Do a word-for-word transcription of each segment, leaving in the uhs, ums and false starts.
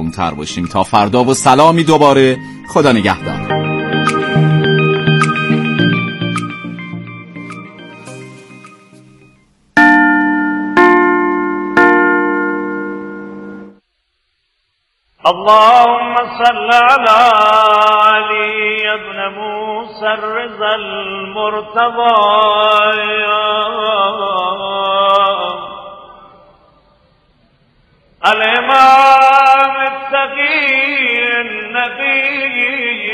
جوان‌تر باشیم. تا فردا و سلامی دوباره. خدا نگهدار. اللهم صل على علي بن موسى الرضا المرتضى الإمام التقي النبي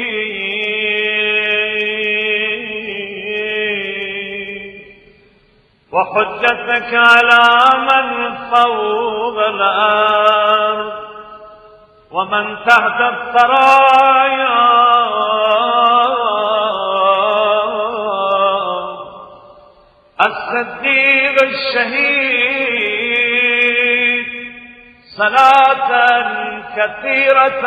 وحجتك على من فوق الأرض ومن تحت الثرايا الصديق الشهيد صلاة كثيرة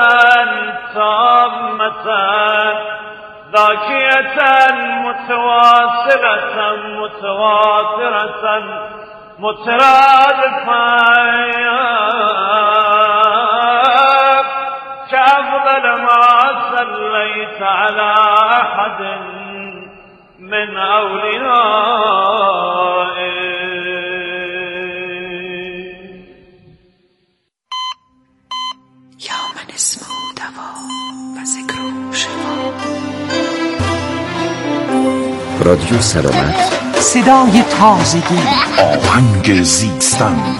تامة ذاكية متواصلة متواترة مترادفة كأفضل ما صليت على أحد من أوليائك. يوم اسمه دوا و ذکره شفا. رادیو سلامت، صدای تازگی، آهنگ زیستن.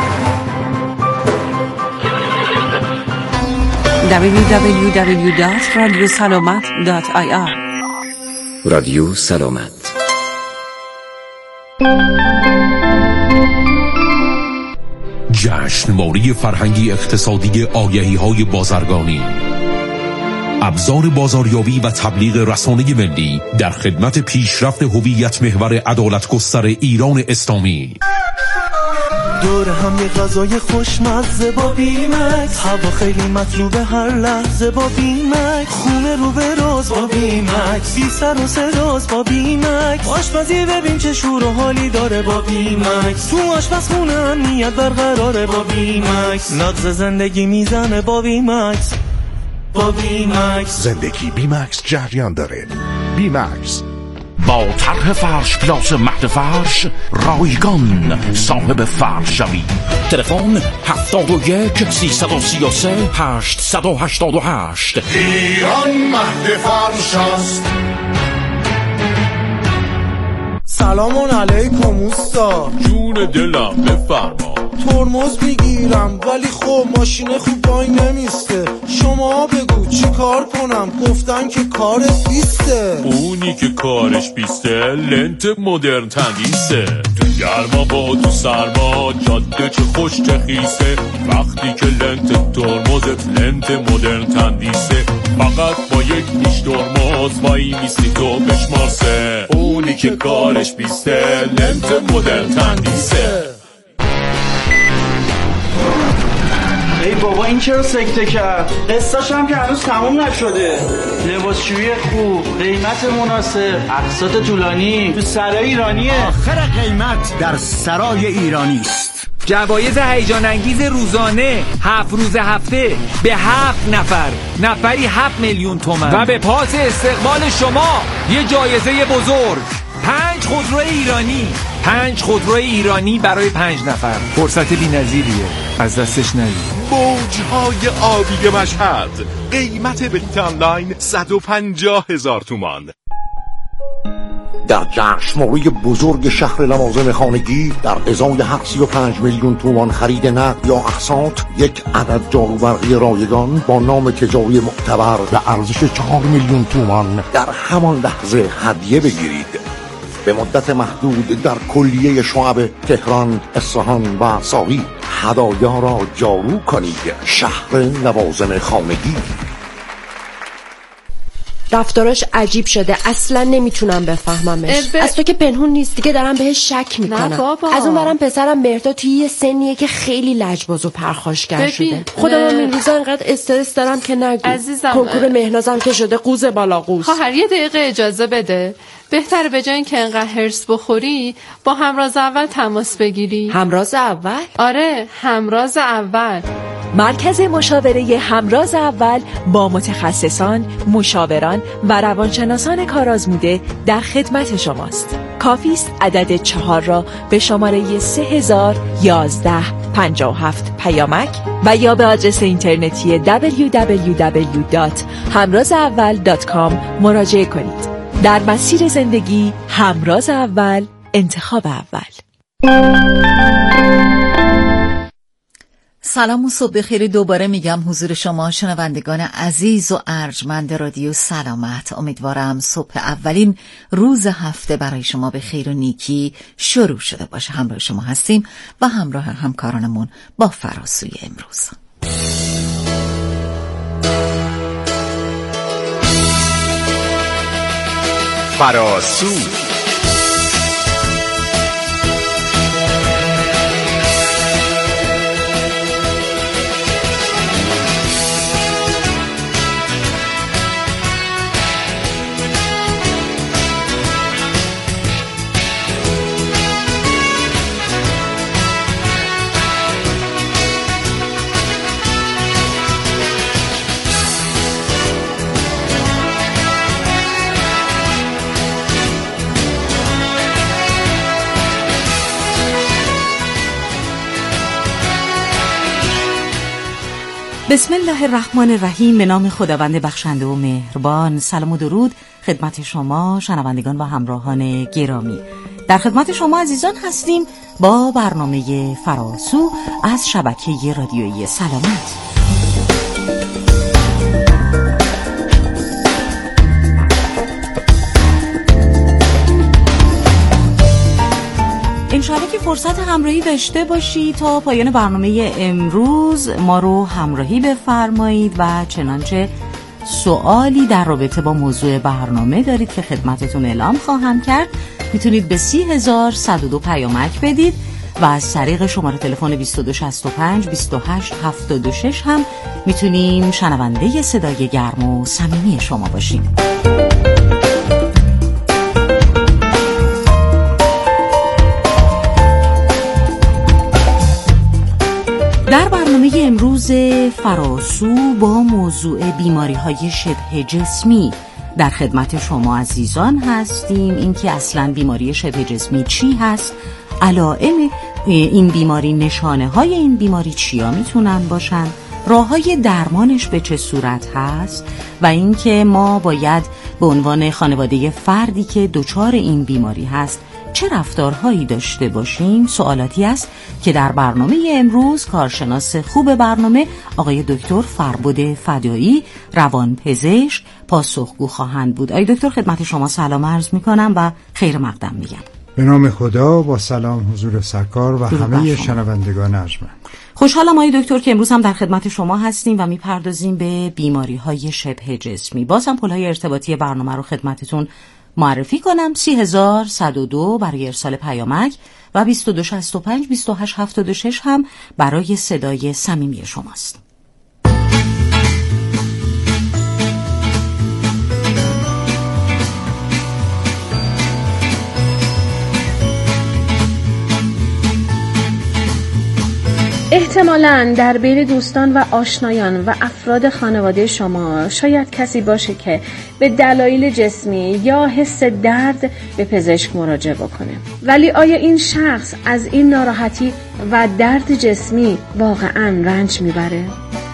دبلیو دبلیو دبلیو دات رادیو سلامت دات آی آر. رادیو سلامت. جشنواره فرهنگی اقتصادی آگهی‌های بازرگانی، ابزار بازاریابی و تبلیغ رسانه ملی در خدمت پیشرفت هویت محور عدالت‌گستر ایران اسلامی. دور هم یه غذای خوشمزه با بیمکس، هوا خیلی مطلوبه هر لحظه با بیمکس، خونه رو به روز با بیمکس، بی سر و سراز با بیمکس، آشپزی ببین چه شور و حالی داره با بیمکس، تو آشپزخونه امنیت برقراره با بیمکس، نغز زندگی میزنه با بیمکس. با بیمکس زندگی بیمکس جریان داره. بیمکس با طرح فرش پلاس مهد فرش رایگان صاحب فرش شوی. تلفن هفتاد و یک سیصد و سی و سه هشتصد و هشتاد و هشت. ایران مهد فرش است. سلام علیکم اوستا. جون دلم بفرما. ترمز میگیرم ولی خب ماشین خوب وای نمیسته، شما بگو چی کار کنم؟ گفتن که کارت بیسته. اونی که کارش بیسته لنت مدرن تندیسه. تو گرما با تو سرما جاده چه خوش چه خیسه، وقتی که لنت ترمزت لنت مدرن تندیسه، فقط با یک نیش ترمز وای میستی تو بشمارسه. اونی که کارش بیسته لنت مدرن تندیسه. ای بابا این چرا سکته کرد؟ قصه‌ش هم که هنوز تموم نشده. لباسشویی خوب، قیمت مناسب، اقساط طولانی تو سرای ایرانیه. آخر قیمت در سرای ایرانی است. جوایز هیجان انگیز روزانه، هفت روز هفته به هفت نفر، نفری هفت میلیون تومان و به پاس استقبال شما یه جایزه بزرگ، پنج خودرو ایرانی. پنج خودرو ایرانی برای پنج نفر. فرصت بی‌نظیریه، از دستش ندید. موجهای آبی مشهد، قیمت بلیت آنلاین صد و پنجاه هزار تومان. در جشنواره بزرگ شهر لوازم خانگی در ازای هر سی و پنج میلیون تومان خرید نقد یا اقساط، یک عدد جاروبرقی رایگان با نام تجاری معتبر به ارزش چهار میلیون تومان در همان لحظه هدیه بگیرید. به مدت محدود در کلیه شعب تهران، اصفهان و ساوی هدایا را جارو کنید. شهر لوازم خانگی. رفتاراش عجیب شده، اصلا نمیتونم بفهممش. ب... از تو که پنهون نیست دیگه، دارم بهش شک میکنم. از اون برم پسرم مهرداد توی یه سنیه که خیلی لجباز و پرخاشگر شده. خودم هم این روزا انقدر استرس دارم که نگو. عزیزم کنکور مهنازم که شده قوز بالا قوز. خواهر یه دقیقه اجازه بده. بهتره به جای اینکه انقدر هرس بخوری با همراز اول تماس بگیری. همراز اول؟ آره همراز اول. مرکز مشاوره همراز اول با متخصصان، مشاوران و روانشناسان کارآزموده در خدمت شماست. کافی است عدد چهار را به شماره سه هزار و یازده پنجاه و هفت پیامک و یا به آدرس اینترنتی دبلیو دبلیو دبلیو دات همراز اول دات کام مراجعه کنید. در مسیر زندگی همراز اول، انتخاب اول. سلام و صبح بخیر. دوباره میگم حضور شما شنوندگان عزیز و ارجمند رادیو سلامت. امیدوارم صبح اولین روز هفته برای شما به خیر و نیکی شروع شده باشه. همراه شما هستیم و همراه همکارانمون با فراسوی امروز. فراسو بسم الله الرحمن الرحیم. به نام خداوند بخشنده و مهربان. سلام و درود خدمت شما شنوندگان و همراهان گرامی. در خدمت شما عزیزان هستیم با برنامه فراسو از شبکه رادیویی سلامت. انشاءالله که فرصت همراهی داشته باشی تا پایان برنامه امروز ما رو همراهی بفرمایید و چنانچه سوالی در رابطه با موضوع برنامه دارید که خدمتتون اعلام خواهم کرد، میتونید به سی هزار و صد و دو پیامک بدید و از طریق شماره تلفن بیست و دو شصت و پنج بیست و هشت هفتاد و شش هم میتونیم شنونده صدای گرم و صمیمی شما باشیم. در برنامه امروز فراسو با موضوع بیماری‌های شبه جسمی در خدمت شما عزیزان هستیم. اینکه اصلاً بیماری شبه جسمی چی هست، علائم این بیماری، نشانه‌های این بیماری چیا میتونن باشن، راه‌های درمانش به چه صورت هست و اینکه ما باید به عنوان خانواده فردی که دچار این بیماری هست چه رفتارهایی داشته باشیم. سوالاتی است که در برنامه امروز کارشناس خوب برنامه آقای دکتر فربد فدایی روانپزشک پاسخگو خواهند بود. آقای دکتر خدمت شما سلام عرض میکنم و خیر مقدم میگم. به نام خدا، با سلام حضور سرکار و همه شنوندگان ارجمند. خوشحالم آقای دکتر که امروز هم در خدمت شما هستیم و میپردازیم به بیماری‌های شبه جسمی. بازم پل‌های ارتباطی برنامه رو خدمتتون معرفی کنم: سی هزار و صد و دو برای ارسال پیامک و بیست و دو شصت و پنج بیست و هشت هفتاد و شش هم برای صدای صمیمی شماست. احتمالاً در بین دوستان و آشنایان و افراد خانواده شما شاید کسی باشه که به دلایل جسمی یا حس درد به پزشک مراجعه بکنه. ولی آیا این شخص از این ناراحتی و درد جسمی واقعاً رنج میبره؟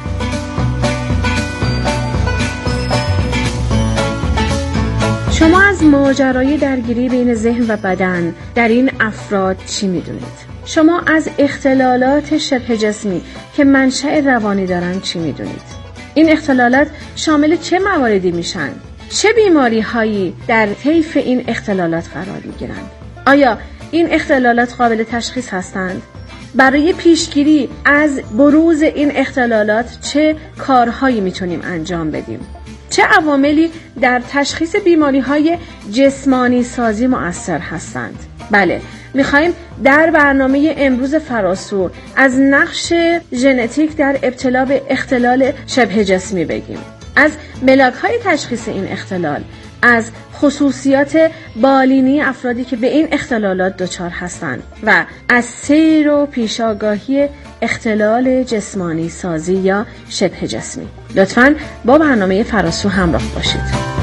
شما از ماجرای درگیری بین ذهن و بدن در این افراد چی میدونید؟ شما از اختلالات شبه جسمی که منشأ روانی دارن چی میدونید؟ این اختلالات شامل چه مواردی میشن؟ چه بیماری هایی در طیف این اختلالات قرار میگیرند؟ آیا این اختلالات قابل تشخیص هستند؟ برای پیشگیری از بروز این اختلالات چه کارهایی میتونیم انجام بدیم؟ چه عواملی در تشخیص بیماری های جسمانی سازی مؤثر هستند؟ بله، میخوایم در برنامه امروز فراسو از نقش ژنتیک در ابتلا به اختلال شبه جسمی بگیم، از ملاک‌های تشخیص این اختلال، از خصوصیات بالینی افرادی که به این اختلالات دچار هستند و از سیر و پیشاگاهی اختلال جسمانی سازی یا شبه جسمی. لطفاً با برنامه فراسو همراه باشید.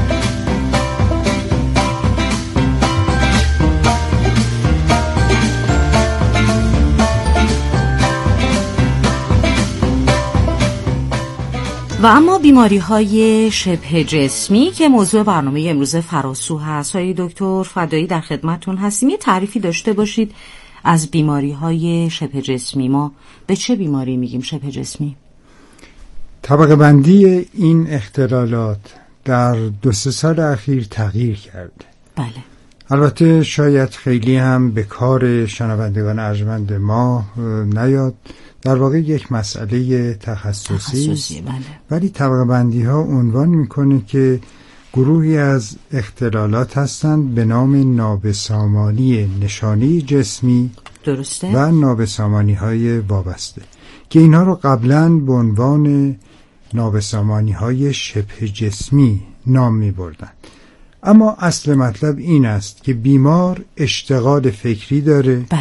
و اما بیماری های شبه جسمی که موضوع برنامه امروز فراسو هست. های دکتر فدایی در خدمتون هستیم. یه تعریفی داشته باشید از بیماری های شبه جسمی. ما به چه بیماری میگیم شبه جسمی؟ طبقه بندی این اختلالات در دو سه سال اخیر تغییر کرده. بله. البته شاید خیلی هم به کار شنوندگان ارجمند ما نیاد، در واقع یک مسئله تخصصی است، بله. ولی طبقه بندی ها عنوان میکنه که گروهی از اختلالات هستند به نام نابسامانی نشانی جسمی درسته؟ و نابسامانی های وابسته که اینها رو قبلا به عنوان نابسامانی های شبه جسمی نام می بردن. اما اصل مطلب این است که بیمار اشتغال فکری داره بله.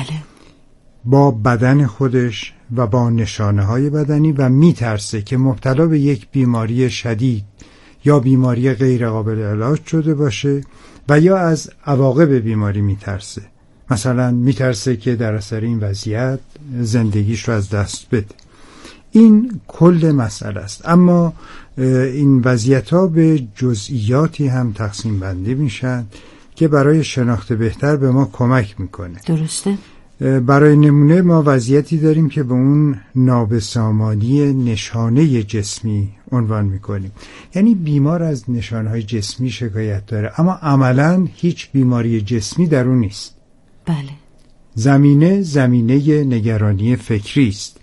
با بدن خودش و با نشانه های بدنی و میترسه که مبتلا به یک بیماری شدید یا بیماری غیر قابل علاج شده باشه و یا از عواقب بیماری میترسه. مثلا میترسه که در اثر این وضعیت زندگیش رو از دست بده. این کل مسئله است. اما این وضعیت ها به جزئیاتی هم تقسیم بندی میشن که برای شناخت بهتر به ما کمک میکنه. درسته؟ برای نمونه ما وضعیتی داریم که به اون نابسامانی نشانه جسمی عنوان میکنیم. یعنی بیمار از نشانه‌های جسمی شکایت داره اما عملاً هیچ بیماری جسمی در اون نیست. بله. زمینه زمینه نگرانی فکری است.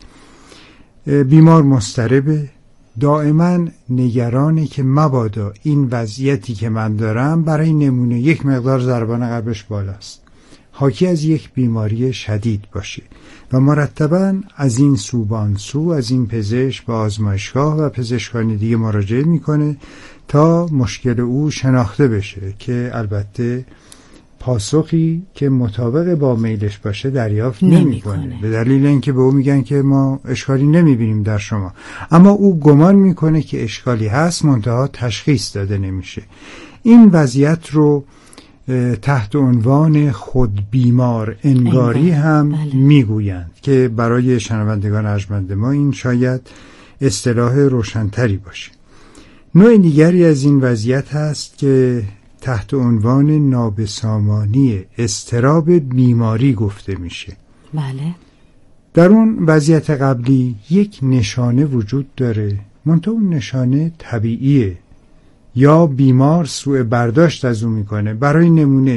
بیمار مضطربه، دائما نگرانه که مبادا این وضعیتی که من دارم برای نمونه یک مقدار ضربان قلبش بالاست، حاکی از یک بیماری شدید باشه و مرتباً از این سو به آن سو، از این پزشک به آزمایشگاه و پزشکان دیگه مراجعه میکنه تا مشکل او شناخته بشه که البته پاسخی که مطابق با میلش باشه دریافت نمیکنه، به دلیل اینکه به او میگن که ما اشکالی نمیبینیم در شما، اما او گمان میکنه که اشکالی هست، منتها تشخیص داده نمیشه. این وضعیت رو تحت عنوان خود بیمار انگاری هم بله. میگویند که برای شنوندگان ارجمند ما این شاید اصطلاح روشنتری باشه. نوع دیگری از این وضعیت هست که تحت عنوان نابسامانی اضطراب بیماری گفته میشه. بله. در اون وضعیت قبلی یک نشانه وجود داره، منتها اون نشانه طبیعیه یا بیمار سوء برداشت از اون میکنه. برای نمونه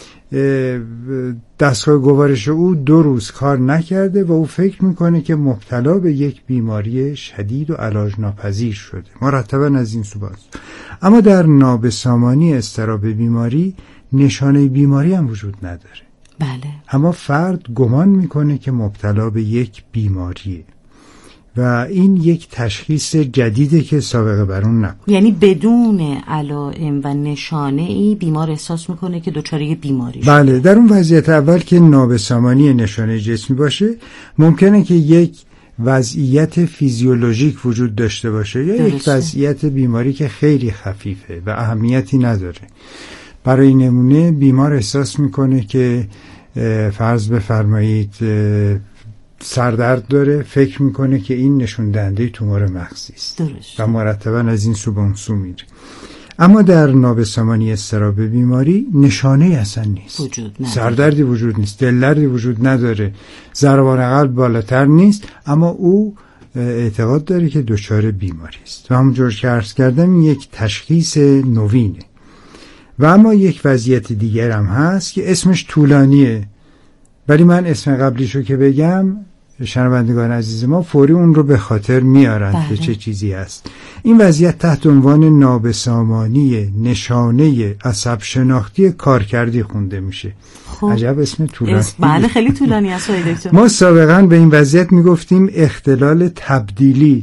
دستگاه گوارش او دو روز کار نکرده و او فکر میکنه که مبتلا به یک بیماری شدید و علاج ناپذیر شده، مرتبا از این سو باز. اما در نابسامانی اضطراب بیماری نشانه بیماری هم وجود نداره. بله. اما فرد گمان میکنه که مبتلا به یک بیماریه و این یک تشخیص جدیده که سابقه بر اون نبود. یعنی بدون علائم و نشانه ای بیمار احساس میکنه که دچار بیماری شده. بله. در اون وضعیت اول که نابسامانی نشانه جسمی باشه، ممکنه که یک وضعیت فیزیولوژیک وجود داشته باشه یا درسته. یک وضعیت بیماری که خیلی خفیفه و اهمیتی نداره. برای نمونه بیمار احساس میکنه که فرض بفرمایید سردرد داره، فکر میکنه که این نشون دهنده تومور مغزی است و مرتبا از این سو به اون سو میره. اما در نابسامانی اضطراب بیماری نشانه اصلا نیست، وجود سردردی وجود نیست، دلدردی وجود نداره، ضربان قلب بالاتر نیست، اما او اعتقاد داره که دچار بیماری است و همونجور که عرض کردم یک تشخیص نوینه. و اما یک وضعیت دیگر هم هست که اسمش طولانیه، ولی من اسم قبلیشو که بگم شنوندگان عزیز ما فوری اون رو به خاطر میارن بله. که چه چیزی هست. این وضعیت تحت عنوان نابسامانی نشانه عصب شناختی کارکردی خونده میشه. خب. عجب اسم طولانی. بله خیلی طولانی است دکتر. ما سابقا به این وضعیت میگفتیم اختلال تبدیلی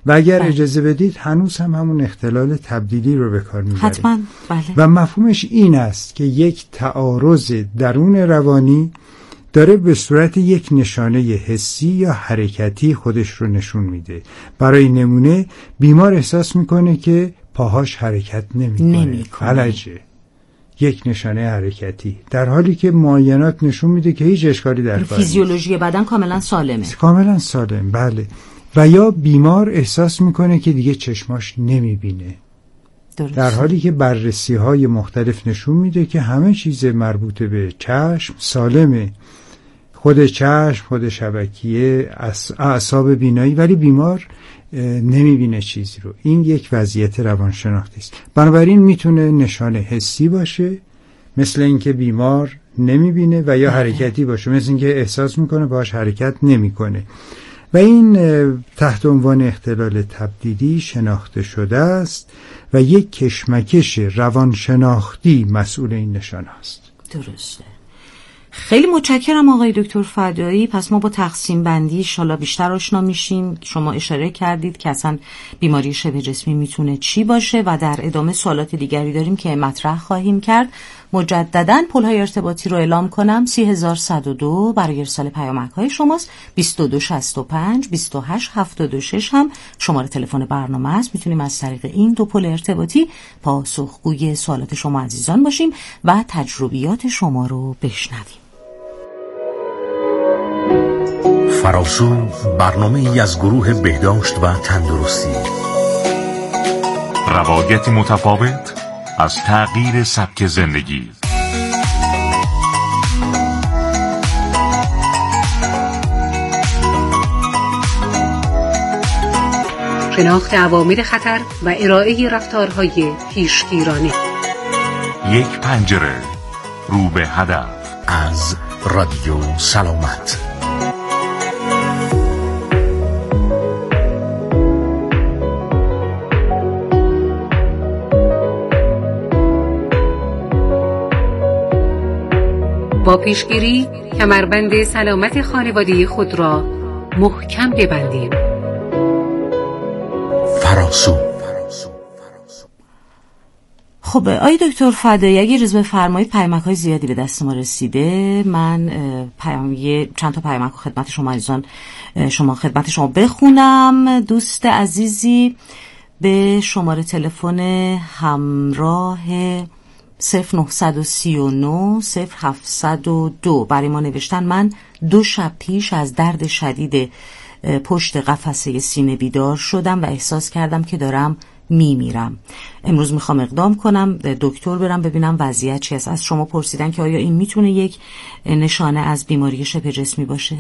و اگر بله. اجازه بدید هنوز هم همون اختلال تبدیلی رو به کار میبریم. حتما بله. و مفهومش این است که یک تعارض درون روانی داره به صورت یک نشانه حسی یا حرکتی خودش رو نشون میده. برای نمونه بیمار احساس میکنه که پاهاش حرکت نمیکنه، فلجه، یک نشانه حرکتی، در حالی که معاینات نشون میده که هیچ اشکالی در کار نیست. فیزیولوژی بدن کاملا سالمه. کاملا سالم، بله. و یا بیمار احساس میکنه که دیگه چشماش نمیبینه، درست. در حالی که بررسی های مختلف نشون میده که همه چیز مربوط به چشم سالمه، خود چشم، خود شبکیه، اعصاب بینایی، ولی بیمار نمیبینه چیزی رو. این یک وضعیت روانشناختی است. بنابراین میتونه نشانه حسی باشه، مثل اینکه بیمار نمیبینه، و یا حرکتی باشه، مثل اینکه احساس میکنه باهاش حرکت نمیکنه. و این تحت عنوان اختلال تبدیلی شناخته شده است و یک کشمکش روانشناختی مسئول این نشانه است. درسته. خیلی متشکرم آقای دکتر فدایی. پس ما با تقسیم بندی انشالله بیشتر آشنا میشیم. شما اشاره کردید که اصلا بیماری شبه جسمی میتونه چی باشه و در ادامه سوالات دیگری داریم که مطرح خواهیم کرد. مجدداً پل‌های ارتباطی رو اعلام کنم. سی هزار صد و دو برای ارسال پیامک‌های شماست. بیست و دو شصت و پنج بیست و هشت هفتاد و شش هم شماره تلفن برنامه است. میتونیم از طریق این دو پل ارتباطی پاسخگوی سوالات شما عزیزان باشیم و تجربیات شما رو بشنویم. فراسو برنامه ای از گروه بهداشت و تندرستی، روایتی متفاوت از تغییر سبک زندگی. شناخت عوامل خطر و ارائه رفتارهای پیشگیرانه. یک پنجره رو به هدف از رادیو سلامت. با پیشگیری کمربند سلامت خانواده خود را محکم ببندیم. فراسو. خب آقای دکتر فدایی، اگه روز بفرمایید، پیامک‌های زیادی به دست ما رسیده. من پیام چند تا پیامک رو خدمت شما عزیزان شما خدمت شما بخونم. دوست عزیزی به شماره تلفن همراه صفر نه سه نه صفر هفت صفر دو برای ما نوشتن: من دو شب پیش از درد شدید پشت قفسه سینه بیدار شدم و احساس کردم که دارم میمیرم. امروز میخوام اقدام کنم، دکتر برم ببینم وضعیت چی است. از شما پرسیدن که آیا این میتونه یک نشانه از بیماری شبه جسمی باشه؟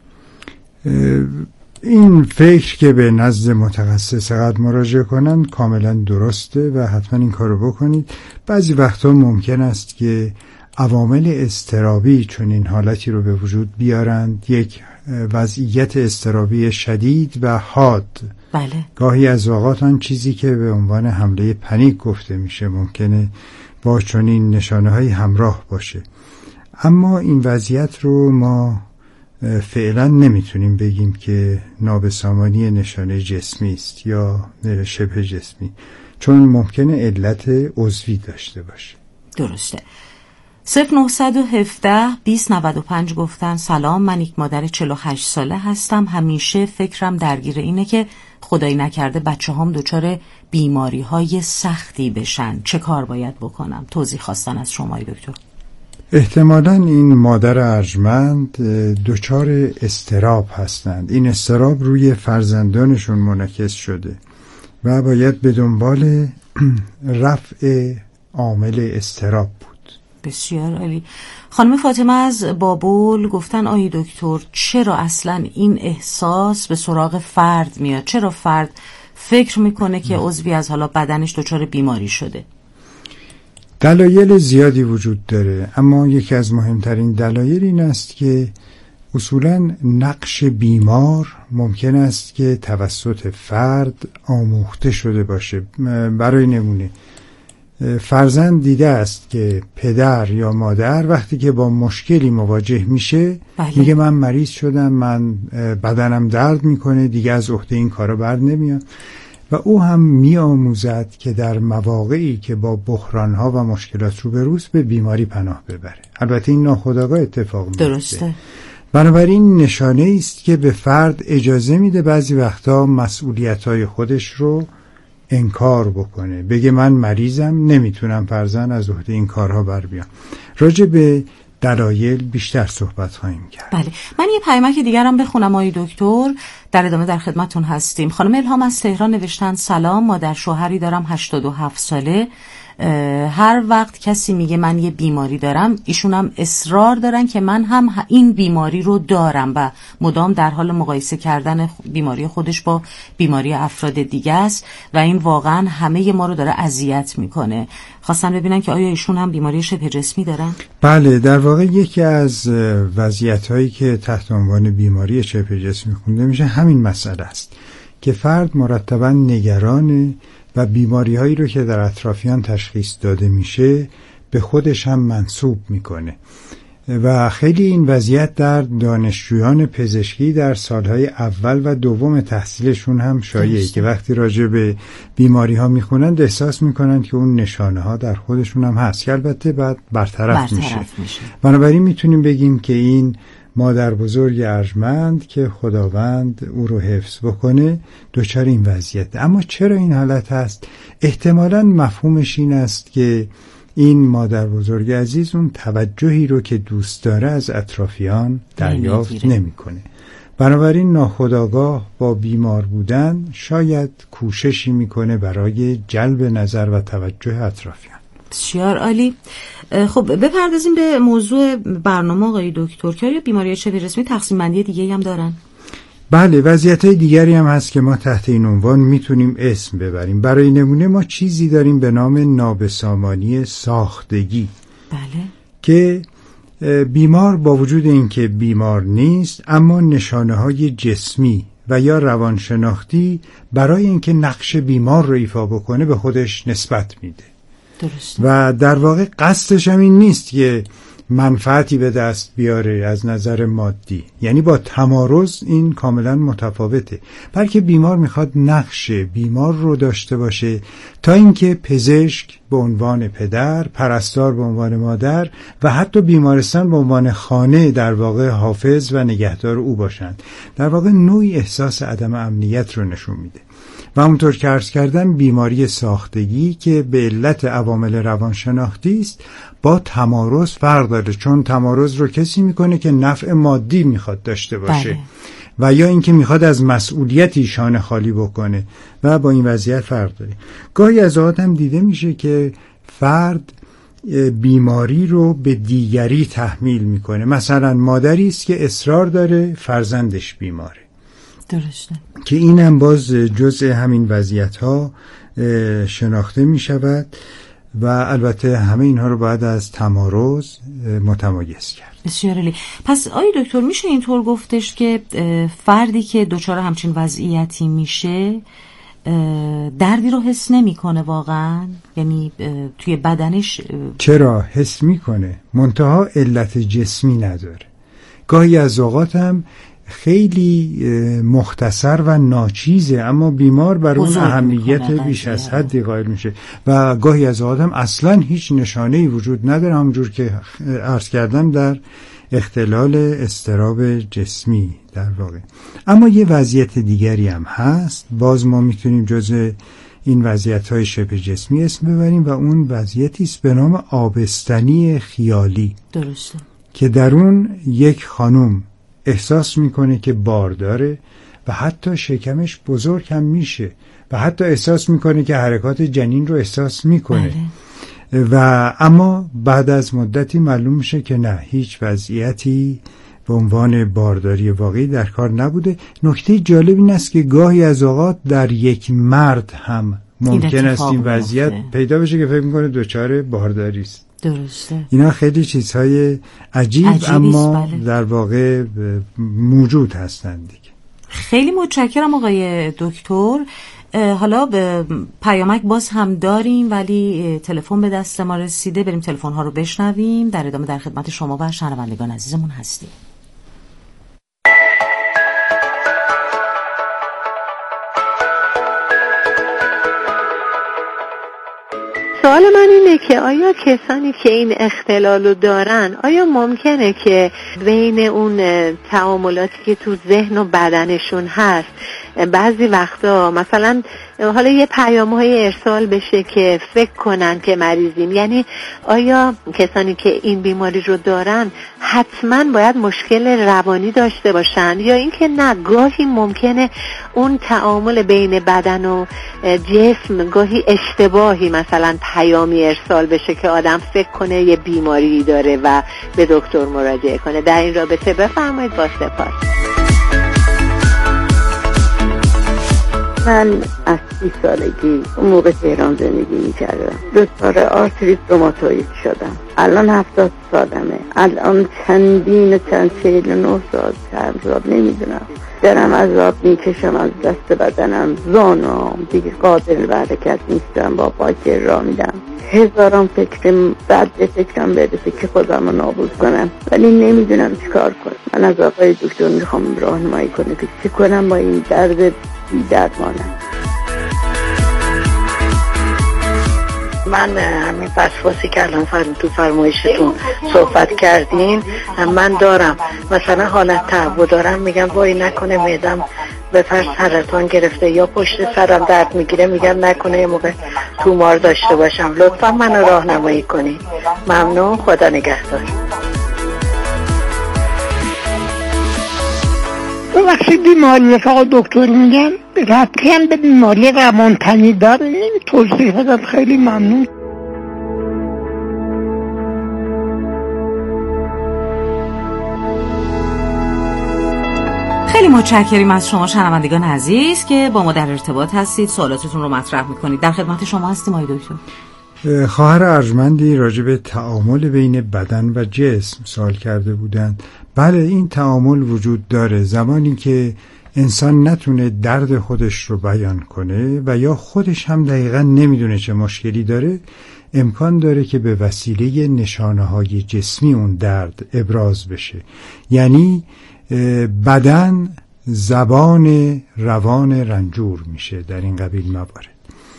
این فکر که به نزد متخصص قد مراجعه کنن کاملا درسته و حتما این کارو بکنید. بعضی وقتا ممکن است که عوامل اضطرابی چون این حالتی رو به وجود بیارند، یک وضعیت اضطرابی شدید و حاد. بله. گاهی از اوقات آن چیزی که به عنوان حمله پنیک گفته میشه ممکنه با چنین نشانه‌هایی همراه باشه. اما این وضعیت رو ما فعلا نمیتونیم بگیم که نابسامانی نشانه جسمی است یا شبه جسمی، چون ممکنه علت عضوی داشته باشه. درسته. صفر نه یک هفت بیست نود و پنج گفتن: سلام، من یک مادر چهل و هشت ساله هستم. همیشه فکرم درگیر اینه که خدایی نکرده بچه هم دچار بیماری های سختی بشن. چه کار باید بکنم؟ توضیح خواستن از شما دکتر. احتمالاً این مادر ارجمند دچار اضطراب هستند. این اضطراب روی فرزندانشون منعکس شده و باید به دنبال رفع عامل اضطراب بود. بسیار عالی. خانم فاطمه از بابل گفتن: آی دکتر، چرا اصلا این احساس به سراغ فرد میاد؟ چرا فرد فکر میکنه که عضوی از حالا بدنش دچار بیماری شده؟ دلایل زیادی وجود داره، اما یکی از مهمترین دلایل این است که اصولاً نقش بیمار ممکن است که توسط فرد آموخته شده باشه. برای نمونه فرزند دیده است که پدر یا مادر وقتی که با مشکلی مواجه میشه بله. میگه من مریض شدم، من بدنم درد میکنه، دیگه از عهده این کارا بر نمیام. و او هم میآموزد که در مواقعی که با بحرانها و مشکلات روبروست به بیماری پناه ببره. البته این ناخودآگاه اتفاق میفته. درسته. بنابراین نشانه است که به فرد اجازه میده بعضی وقتا مسئولیت‌های خودش رو انکار بکنه، بگه من مریضم، نمیتونم فرزن از عهده این کارها بر بیام. راجع به دلایل بیشتر صحبت خواهیم کرد. بله، من یه پیامک دیگرم بخونم آقای دکتر، در ادامه در خدمتتون هستیم. خانم الهام از تهران نوشتن سلام، مادر شوهری دارم هشتاد و هفت ساله. هر وقت کسی میگه من یه بیماری دارم، ایشون هم اصرار دارن که من هم این بیماری رو دارم و مدام در حال مقایسه کردن بیماری خودش با بیماری افراد دیگه است و این واقعا همه ما رو داره اذیت میکنه. خواستن ببینن که آیا ایشون هم بیماری شبه جسمی دارن؟ بله، در واقع یکی از وضعیت‌هایی که تحت عنوان بیماری شبه جسمی خونده میشه همین مسئله است که فرد مرتباً نگرانه و بیماری هایی رو که در اطرافیان تشخیص داده میشه به خودش هم منسوب میکنه و خیلی این وضعیت در دانشجویان پزشکی در سالهای اول و دوم تحصیلشون هم شایعه که وقتی راجع به بیماری ها میخونند احساس میکنند که اون نشانه ها در خودشون هم هست که البته بعد برطرف, برطرف میشه. میشه بنابراین میتونیم بگیم که این مادر بزرگ ارجمند که خداوند او رو حفظ بکنه دچار این وضعیت. اما چرا این حالت هست؟ احتمالاً مفهومش این است که این مادر بزرگ عزیز اون توجهی رو که دوست داره از اطرافیان دریافت نمی‌کنه. بنابراین ناخودآگاه با بیمار بودن شاید کوششی میکنه برای جلب نظر و توجه اطرافیان. بسیار عالی. خب بپردازیم به موضوع برنامه آقای دکتر که آیا بیماری شبه جسمی تقسیم بندی دیگه هم دارن؟ بله، وضعیت‌های دیگری هم هست که ما تحت این عنوان میتونیم اسم ببریم. برای نمونه ما چیزی داریم به نام نابسامانی ساختگی. بله. که بیمار با وجود اینکه بیمار نیست اما نشانه‌های جسمی و یا روانشناختی برای اینکه نقش بیمار رو ایفا بکنه به خودش نسبت میده. درسته. و در واقع قصدش هم این نیست که منفعتی به دست بیاره از نظر مادی، یعنی با تمارض این کاملا متفاوته، بلکه بیمار میخواد نقش بیمار رو داشته باشه تا اینکه پزشک به عنوان پدر، پرستار به عنوان مادر و حتی بیمارستان به عنوان خانه در واقع حافظ و نگهدار او باشند. در واقع نوعی احساس عدم امنیت رو نشون میده. و همونطور که عرض کردم بیماری ساختگی که به علت عوامل روانشناختی است با تمارض فرق داره، چون تمارض رو کسی میکنه که نفع مادی میخواد داشته باشه. بله. و یا اینکه میخواد از مسئولیتی شانه خالی بکنه و با این وضعیت فرق داره. گاهی از اوقات هم دیده میشه که فرد بیماری رو به دیگری تحمیل میکنه. مثلا مادری است که اصرار داره فرزندش بیماره، درسته، که این هم باز جزء همین وضعیت ها شناخته می شود و البته همه اینها رو باید از تمارض متمایز کرد. بسیار عالی. پس آقای دکتر میشه اینطور گفتش که فردی که دچار همچین وضعیتی میشه دردی رو حس نمیکنه واقعا؟ یعنی توی بدنش چرا حس میکنه، منتها علت جسمی نداره. گاهی از اوقات هم خیلی مختصر و ناچیزه اما بیمار بر اون اهمیت بیش از حدی قائل میشه و گاهی از اوقات هم اصلا هیچ نشانه‌ای وجود نداره، همونجور که عرض کردم در اختلال اضطراب جسمی در واقع. اما یه وضعیت دیگری هم هست، باز ما میتونیم جزء این وضعیت‌های شبه جسمی اسم ببریم و اون وضعیتی است به نام آبستنی خیالی. درسته. که در اون یک خانم احساس میکنه که بار داره و حتی شکمش بزرگ هم میشه و حتی احساس میکنه که حرکات جنین رو احساس میکنه. بله. و اما بعد از مدتی معلوم میشه که نه، هیچ وضعیتی به عنوان بارداری واقعی در کار نبوده. نکته جالب این است که گاهی از اوقات در یک مرد هم ممکن است این وضعیت پیدا بشه که فکر میکنه دچار بارداری است. درسته. اینا خیلی چیزهای عجیب اما بله. در واقع موجود هستند دیگه. خیلی متشکرم آقای دکتر. حالا به پیامک باز هم داریم ولی تلفن به دست ما رسیده، بریم تلفن ها رو بشنویم. در ادامه در خدمت شما و شنوندگان عزیزمون هستیم. سوال من اینه که آیا کسانی که این اختلال رو دارن آیا ممکنه که بین اون تعاملاتی که تو ذهن و بدنشون هست بعضی وقتا مثلا حالا یه پیام‌های ارسال بشه که فکر کنن که مریضیم؟ یعنی آیا کسانی که این بیماری رو دارن حتما باید مشکل روانی داشته باشن یا اینکه نه گاهی ممکنه اون تعامل بین بدن و جسم گاهی اشتباهی مثلا پیامی ارسال بشه که آدم فکر کنه یه بیماری داره و به دکتر مراجعه کنه؟ در این رابطه بفرمایید. با سپاس. من از سی سالگی اون موقع تهران زندگی می‌کردم. دچار آرتریت روماتوئید شدم. الان هفتاد سالمه. الان چندین و چند چهل و نه سال چند سال نمیدونم. دارم عذاب میکشم از دست بدنم، زانوام دیگه قادر به حرکت نیستم، با پاکر را میدم. هزاران فکر بعد به فکرم برسه که خودم رو نابود کنم ولی نمیدونم چیکار کنم. من از آقای دکتر میخوام راهنمایی کنه که چی کنم با این درد بی درمانم. من همین وسواسی که الان فرم تو فرمایشتون صحبت کردین من دارم. مثلا حالت تعب دارم، میگم وای نکنه معدم به فرض سرطان گرفته یا پشت سرم درد میگیره، میگم نکنه یه موقع تومار داشته باشم. لطفا منو راهنمایی کنی. ممنون. خدا نگهدار. وقتی بیماری که آقا دکتر میگن ربطی هم به بیماری روانتنی داره؟ نمی توضیح بدم. خیلی ممنون. خیلی متشکریم از شما شنوندگان عزیز که با ما در ارتباط هستید، سوالاتتون رو مطرح میکنید. در خدمت شما هستیم آقای دکتر. خواهر ارجمندی راجع به تعامل بین بدن و جسم سوال کرده بودند. بله، این تعامل وجود داره. زمانی که انسان نتونه درد خودش رو بیان کنه و یا خودش هم دقیقا نمیدونه چه مشکلی داره، امکان داره که به وسیله نشانه‌های جسمی اون درد ابراز بشه. یعنی بدن زبان روان رنجور میشه در این قبیل موارد.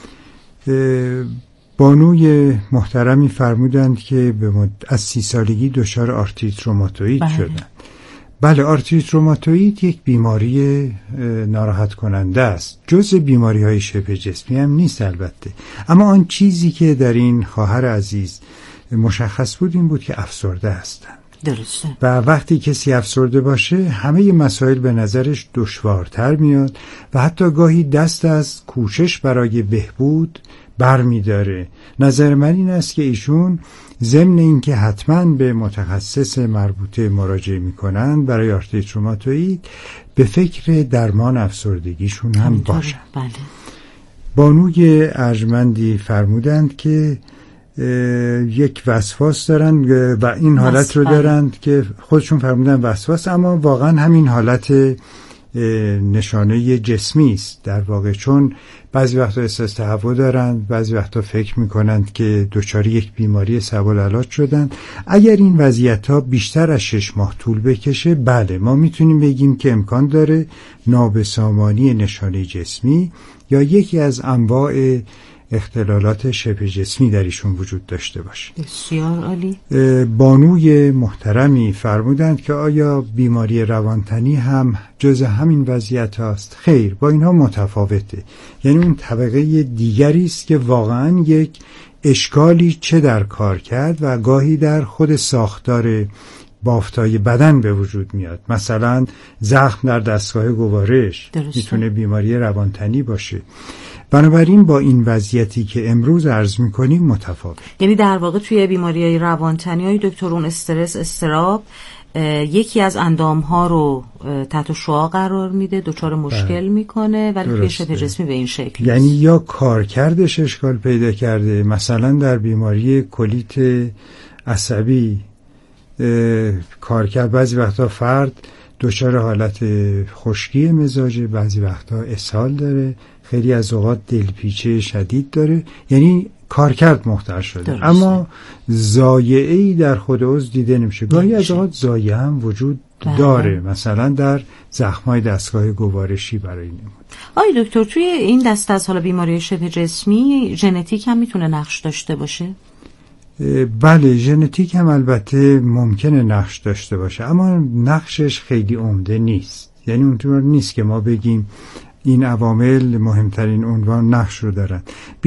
بانوی محترمی فرمودند که به مد... از سی سالگی دچار آرتریت روماتوئید شدند. بله، آرتریت روماتوئید یک بیماری ناراحت کننده است. جز بیماری های شبه جسمی هم نیست البته. اما آن چیزی که در این خواهر عزیز مشخص بود این بود که افسرده هستند. درسته. و وقتی کسی افسرده باشه همه مسائل به نظرش دشوارتر میاد و حتی گاهی دست از کوشش برای بهبود بر می داره. نظر من این است که ایشون ضمن این که حتما به متخصص مربوطه مراجعه می کنند برای آرتریت روماتوئید، به فکر درمان افسردگیشون هم باشن. بله. بانوی ارجمندی فرمودند که یک وسواس دارن و این حالت رو دارند که خودشون فرمودن وسواس، اما واقعا همین حالت نشانه جسمی است در واقع، چون بعضی وقتا احساس تهوع دارند، بعضی وقتا فکر میکنند که دچار یک بیماری صعب العلاج شدند. اگر این وضعیت‌ها بیشتر از شش ماه طول بکشه، بله ما میتونیم بگیم که امکان داره نابسامانی نشانه جسمی یا یکی از انواع اختلالات شبه جسمی در ایشون وجود داشته باشه. بسیار عالی. بانوی محترمی فرمودند که آیا بیماری روانتنی هم جز همین وضعیت هاست؟ خیر، با اینها متفاوته. یعنی اون طبقه دیگری است که واقعا یک اشکالی چه در کار کرد و گاهی در خود ساختار بافتای بدن به وجود میاد. مثلا زخم در دستگاه گوارش میتونه بیماری روانتنی باشه. بنابراین با این وضعیتی که امروز عرض میکنیم متفاوت. یعنی در واقع توی بیماری‌های روانتنی های دکتر اون استرس، استراب یکی از اندام‌ها رو تحت شعاع قرار میده، دچار مشکل میکنه، ولی توی شبه جسمی به این شکل یعنی است. یا کارکردش اشکال پیدا کرده. مثلا در بیماری کلیت عصبی کارکرد، بعضی وقتا فرد دچار حالت خشکی مزاجه، بعضی وقتا اسهال داره، خیلی از اوقات دلپیچه شدید داره، یعنی کارکرد مختل شده درسته. اما زایعه‌ای در خود عضو دیده نمیشه. گاهی از اوقات زایعه هم وجود بله. داره، مثلا در زخم‌های دستگاه گوارشی برای نمونه. آی دکتر، توی این دسته از حالا بیماری شبه جسمی ژنتیک هم میتونه نقش داشته باشه؟ بله، ژنتیک هم البته ممکنه نقش داشته باشه، اما نقشش خیلی عمده نیست. یعنی اونطور نیست که ما بگیم این عوامل مهمترین عنوان نقش رو دارن.